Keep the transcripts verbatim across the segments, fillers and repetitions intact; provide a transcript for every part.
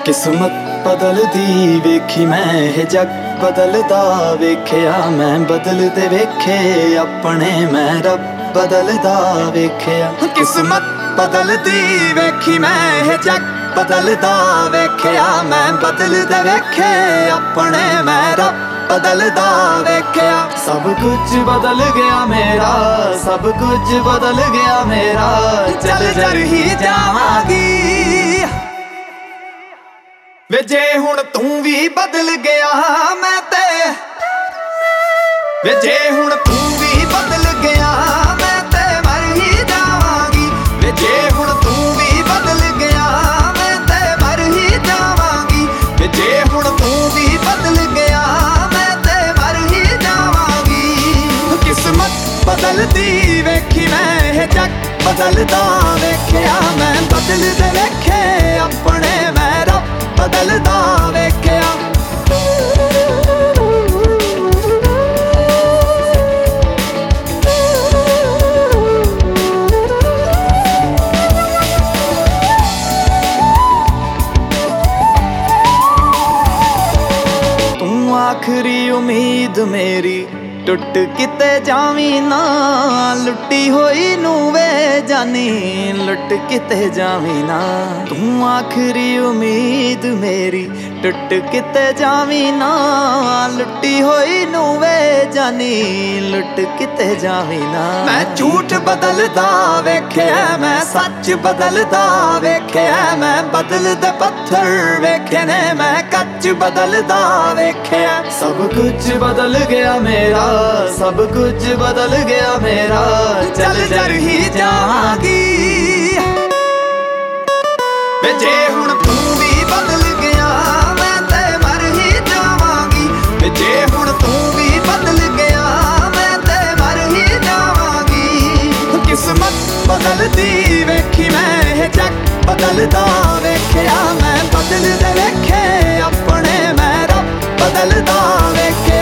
किस्मत बदलदी वेखी मैं हे जग बदलदा वेख्या मैं बदलदे वेखे अपने मैं रब बदलदा वेख्या। किस्मत बदलदी वेखी मैं हे जग बदलदा वेख्या मैं बदलदे वेखे अपने मैं रब बदलदा वेख्या। सब कुछ बदल गया मेरा, सब कुछ बदल गया मेरा, चल जर ही जावांगी वे जे हुण तू भी बदल गया मैं ते, वे जे हुण तू भी बदल गया मैं ते मर ही जावांगी। वे जे हुण तू भी बदल गया मैं ते मर ही जावांगी। वे जे हुण तू भी बदल गया मैं ते मर ही जावांगी। किस्मत बदलदी वेखी मैं हे जग बदलदा वेख्या मैं बदलदे वेखे अपने मैं रब बदलदा वेख्या। तू आखरी उम्मीद मेरी टुट किते जावी ना, लुटी होई नू वे जानी लुट किते जावी ना। तू आखरी उम्मीद मेरी टुट किते जावी ना, लुटी होई नू वे जानी लुट किते जावी ना। मैं झूठ बदलदा वेख्या मैं सच बदलदा वेख्या मैं बदलदे पत्थर वेखे ने मैं कच बदलदा वेख्या। सब कुछ बदल गया मेरा, सब कुछ बदल गया मेरा, चल जर ही जावांगी वे जे हुण तू भी बदल गया मैं ते मर ही जावांगी। वे जे हुण तू भी बदल गया मैं ते मर ही जावांगी। किस्मत बदलदी वेखी मैं हे जग बदलदा वेख्या मैं बदलदे वेखे अपने मैं रब बदलदा वेख्या।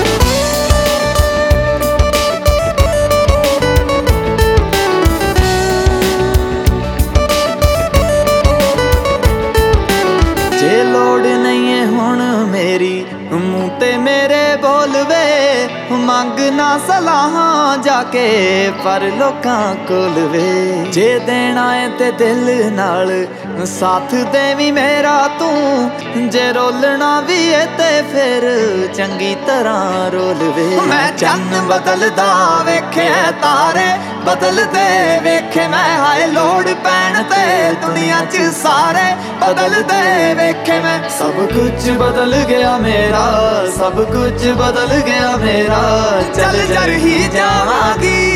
जे लोड़ नहीं है हुण मेरी मूँह ते मेरे बोलवे, मंग ना सलाहां जाके पर लोकां कोल वे। जे देना है ते दिल नाल साथ देवी मेरा तू, जे रोलना भी है ते फिर चंगी तरह रोल वे। मैं चन्न बदलदा वेखे तारे बदलदे वेखे मैं, हाय लोड़ पैण ते दुनिया च सारे बदलदे वेखे मैं। सब कुछ बदल गया मेरा, सब कुछ बदल गया मेरा, चल जर ही जावांगी